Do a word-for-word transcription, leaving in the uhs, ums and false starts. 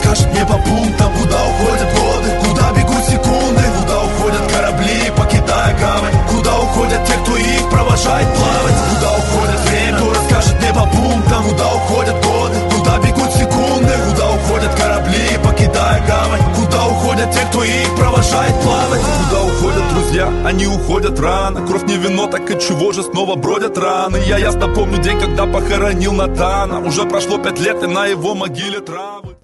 расскажет мне по пунктам, куда уходят годы, куда бегут секунды, куда уходят корабли, покидая гавань, куда уходят те, кто их провожает плавать, куда уходит время, кто расскажет мне по пунктам, куда уходят годы, куда бегут секунды, куда уходят корабли, покидая гавань, куда уходят те, кто их провожает плавать, куда уходят друзья, они уходят рано, кровь не вино, так от чего же снова бродят раны. Я ясно помню день, когда похоронил Натана, уже прошло пять лет и на его могиле травы.